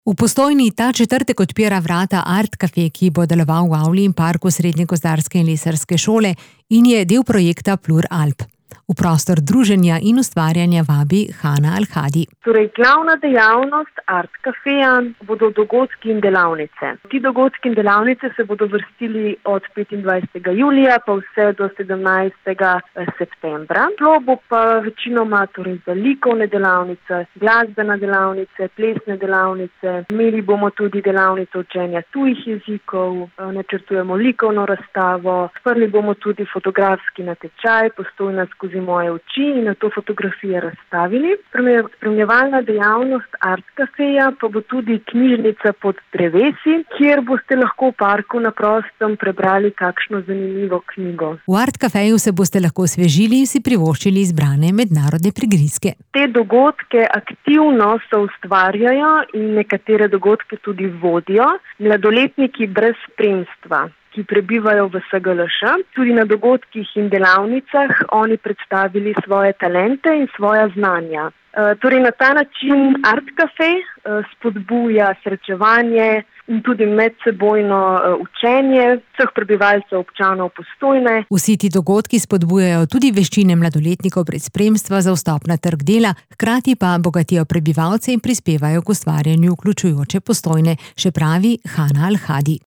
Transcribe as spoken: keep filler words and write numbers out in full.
V Postojni ta četrtek odpira vrata Art Cafe, ki bo deloval v avli in parku Srednje gozdarske in lesarske šole in je del projekta Plur Alp. V prostor druženja in ustvarjanja vabi Hana Al-Hadi. Torej, glavna dejavnost Art Cafeja bodo dogodki in delavnice. Ti dogodki in delavnice se bodo vrstili od petindvajsetega julija pa vse do sedemnajstega septembra. Šlo bo pa večinoma torej za likovne delavnice, glasbene delavnice, plesne delavnice. Imeli bomo tudi delavnico učenja tujih jezikov, načrtujemo likovno razstavo, odprli bomo tudi fotografski natečaj Postojna skozi moje oči in na to fotografije razstavili. Spremljevalna dejavnost Art Cafeja pa bo tudi knjižnica pod drevesi, kjer boste lahko v parku na prostem prebrali kakšno zanimivo knjigo. V Art Cafeju se boste lahko osvežili in si privoščili izbrane mednarodne prigrizke. Te dogodke aktivno soustvarjajo in nekatere dogodke tudi vodijo mladoletniki brez spremstva, ki prebivajo v S G L Š. Tudi na dogodkih in delavnicah oni predstavili svoje talente in svoja znanja. E, torej na ta način Art Cafe e, spodbuja srečevanje in tudi medsebojno e, učenje vseh prebivalcev občanov Postojne. Vsi ti dogodki spodbujajo tudi veščine mladoletnikov brez spremstva za vstop na trg dela, hkrati pa bogatijo prebivalce in prispevajo k ustvarjanju vključujoče Postojne, še pravi Hana Al-Hadi.